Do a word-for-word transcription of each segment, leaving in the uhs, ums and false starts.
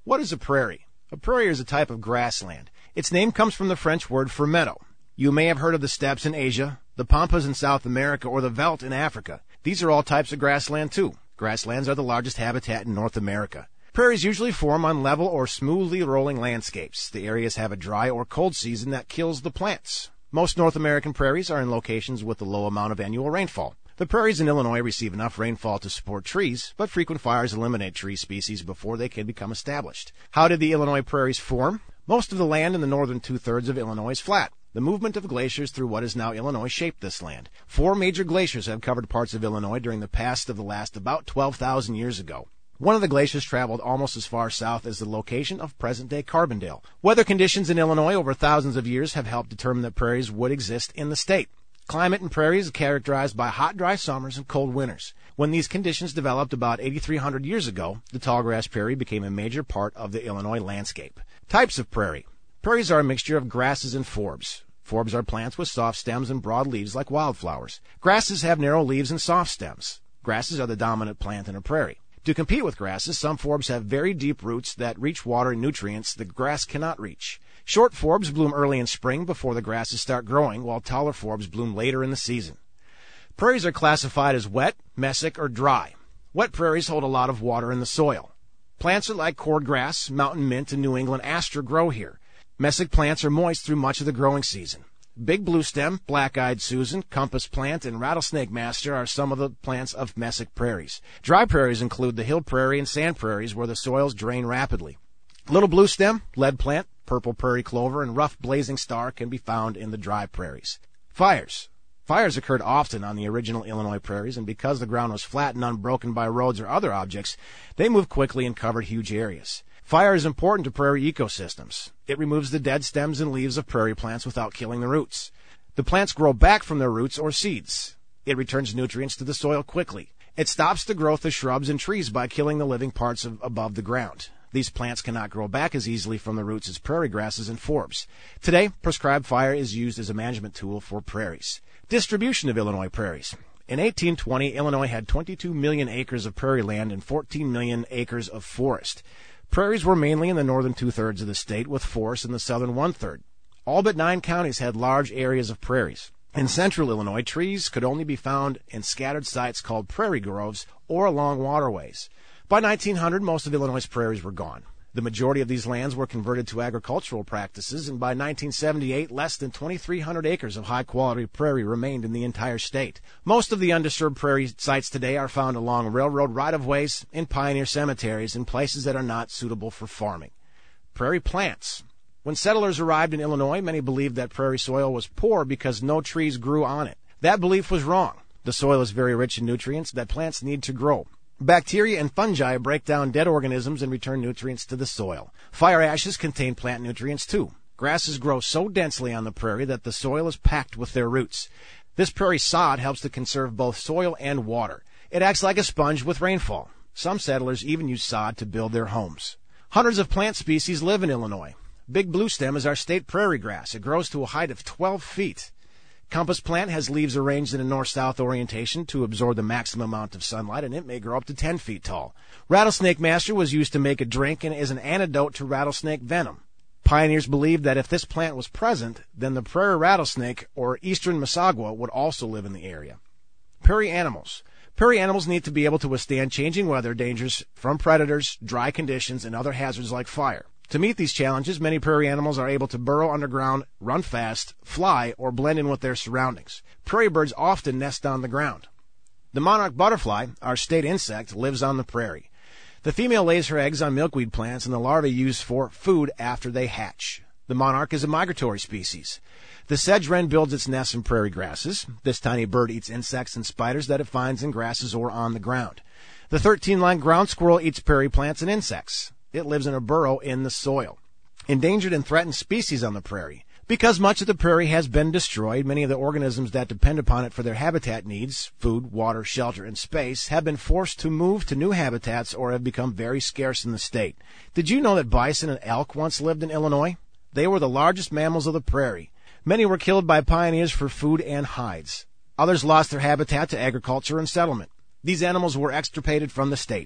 What is a prairie? A prairie is a type of grassland. Its name comes from the French word for meadow. You may have heard of the steppes in Asia, the pampas in South America, or the veldt in Africa. These are all types of grassland too. Grasslands are the largest habitat in North America. Prairies usually form on level or smoothly rolling landscapes. The areas have a dry or cold season that kills the plants. Most North American prairies are in locations with a low amount of annual rainfall. The prairies in Illinois receive enough rainfall to support trees, but frequent fires eliminate tree species before they can become established. How did the Illinois prairies form? Most of the land in the northern two-thirds of Illinois is flat. The movement of glaciers through what is now Illinois shaped this land. Four major glaciers have covered parts of Illinois during the past of the last about twelve thousand years ago. One of the glaciers traveled almost as far south as the location of present-day Carbondale. Weather conditions in Illinois over thousands of years have helped determine that prairies would exist in the state. Climate in prairies is characterized by hot, dry summers and cold winters. When these conditions developed about eighty-three hundred years ago, the tallgrass prairie became a major part of the Illinois landscape. Types of prairie. Prairies are a mixture of grasses and forbs. Forbs are plants with soft stems and broad leaves like wildflowers. Grasses have narrow leaves and soft stems. Grasses are the dominant plant in a prairie. To compete with grasses, some forbs have very deep roots that reach water and nutrients the grass cannot reach. Short forbs bloom early in spring before the grasses start growing, while taller forbs bloom later in the season. Prairies are classified as wet, mesic, or dry. Wet prairies hold a lot of water in the soil. Plants are like cordgrass, mountain mint, and New England aster grow here. Mesic plants are moist through much of the growing season. Big bluestem, black-eyed Susan, compass plant, and rattlesnake master are some of the plants of mesic prairies. Dry prairies include the hill prairie and sand prairies where the soils drain rapidly. Little bluestem, lead plant, purple prairie clover, and rough blazing star can be found in the dry prairies. Fires. Fires occurred often on the original Illinois prairies, and because the ground was flat and unbroken by roads or other objects, they moved quickly and covered huge areas. Fire is important to prairie ecosystems. It removes the dead stems and leaves of prairie plants without killing the roots. The plants grow back from their roots or seeds. It returns nutrients to the soil quickly. It stops the growth of shrubs and trees by killing the living parts of, above the ground. These plants cannot grow back as easily from the roots as prairie grasses and forbs. Today, prescribed fire is used as a management tool for prairies. Distribution of Illinois prairies. In eighteen twenty, Illinois had twenty-two million acres of prairie land and fourteen million acres of forest. Prairies were mainly in the northern two-thirds of the state, with forests in the southern one-third. All but nine counties had large areas of prairies. In central Illinois, trees could only be found in scattered sites called prairie groves or along waterways. By nineteen hundred, most of Illinois' prairies were gone. The majority of these lands were converted to agricultural practices, and by nineteen seventy-eight, less than twenty-three hundred acres of high-quality prairie remained in the entire state. Most of the undisturbed prairie sites today are found along railroad right-of-ways, in pioneer cemeteries, and places that are not suitable for farming. Prairie plants. When settlers arrived in Illinois, many believed that prairie soil was poor because no trees grew on it. That belief was wrong. The soil is very rich in nutrients that plants need to grow. Bacteria and fungi break down dead organisms and return nutrients to the soil. Fire ashes contain plant nutrients too. Grasses grow so densely on the prairie that the soil is packed with their roots. This prairie sod helps to conserve both soil and water. It acts like a sponge with rainfall. Some settlers even use sod to build their homes. Hundreds of plant species live in Illinois. Big bluestem is our state prairie grass. It grows to a height of twelve feet. Compass plant has leaves arranged in a north-south orientation to absorb the maximum amount of sunlight, and it may grow up to ten feet tall. Rattlesnake master was used to make a drink and is an antidote to rattlesnake venom. Pioneers believed that if this plant was present, then the prairie rattlesnake or eastern Masagua would also live in the area. Prairie animals. Prairie animals need to be able to withstand changing weather dangers from predators, dry conditions, and other hazards like fire. To meet these challenges, many prairie animals are able to burrow underground, run fast, fly, or blend in with their surroundings. Prairie birds often nest on the ground. The monarch butterfly, our state insect, lives on the prairie. The female lays her eggs on milkweed plants, and the larvae used for food after they hatch. The monarch is a migratory species. The sedge wren builds its nest in prairie grasses. This tiny bird eats insects and spiders that it finds in grasses or on the ground. The thirteen-line ground squirrel eats prairie plants and insects. It lives in a burrow in the soil. Endangered and threatened species on the prairie. Because much of the prairie has been destroyed, many of the organisms that depend upon it for their habitat needs, food, water, shelter, and space, have been forced to move to new habitats or have become very scarce in the state. Did you know that bison and elk once lived in Illinois? They were the largest mammals of the prairie. Many were killed by pioneers for food and hides. Others lost their habitat to agriculture and settlement. These animals were extirpated from the state.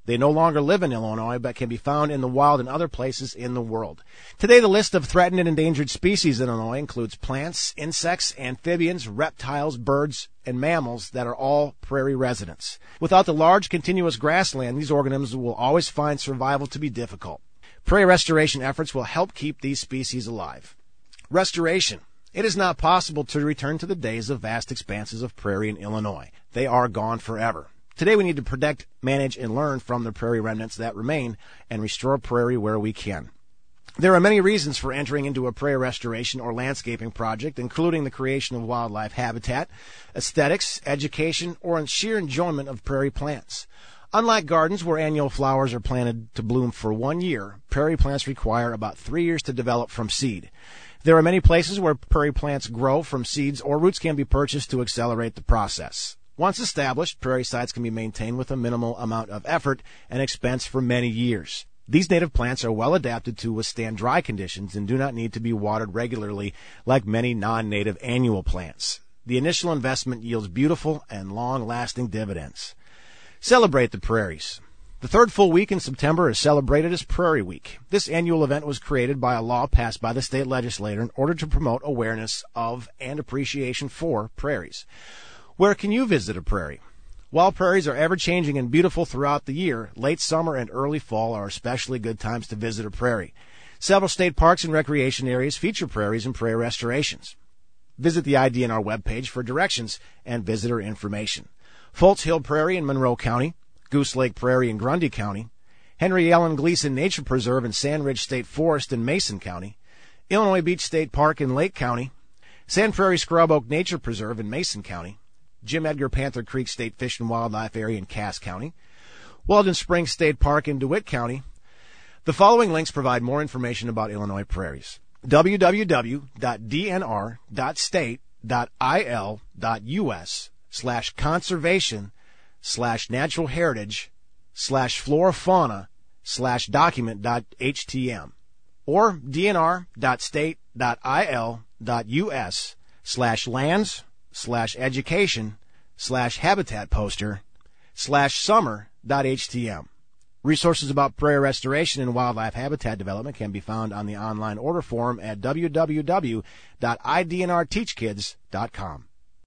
They no longer live in Illinois, but can be found in the wild in other places in the world. Today, the list of threatened and endangered species in Illinois includes plants, insects, amphibians, reptiles, birds, and mammals that are all prairie residents. Without the large, continuous grassland, these organisms will always find survival to be difficult. Prairie restoration efforts will help keep these species alive. Restoration. It is not possible to return to the days of vast expanses of prairie in Illinois. They are gone forever. Today we need to protect, manage, and learn from the prairie remnants that remain and restore prairie where we can. There are many reasons for entering into a prairie restoration or landscaping project, including the creation of wildlife habitat, aesthetics, education, or sheer enjoyment of prairie plants. Unlike gardens where annual flowers are planted to bloom for one year, prairie plants require about three years to develop from seed. There are many places where prairie plants grow from seeds or roots can be purchased to accelerate the process. Once established, prairie sites can be maintained with a minimal amount of effort and expense for many years. These native plants are well adapted to withstand dry conditions and do not need to be watered regularly like many non-native annual plants. The initial investment yields beautiful and long-lasting dividends. Celebrate the prairies. The third full week in September is celebrated as Prairie Week. This annual event was created by a law passed by the state legislature in order to promote awareness of and appreciation for prairies. Where can you visit a prairie? While prairies are ever-changing and beautiful throughout the year, late summer and early fall are especially good times to visit a prairie. Several state parks and recreation areas feature prairies and prairie restorations. Visit the I D N R webpage for directions and visitor information. Foltz Hill Prairie in Monroe County, Goose Lake Prairie in Grundy County, Henry Allen Gleason Nature Preserve and Sand Ridge State Forest in Mason County, Illinois Beach State Park in Lake County, Sand Prairie Scrub Oak Nature Preserve in Mason County, Jim Edgar Panther Creek State Fish and Wildlife Area in Cass County, Walden Springs State Park in DeWitt County. The following links provide more information about Illinois prairies. w w w dot d n r dot state dot i l dot u s slash conservation slash natural heritage slash flora fauna slash document dot h t m or d n r dot state dot i l dot u s slash lands slash education slash habitat poster slash summer dot htm. Resources about prairie restoration and wildlife habitat development can be found on the online order form at w w w dot i d n r teach kids dot com.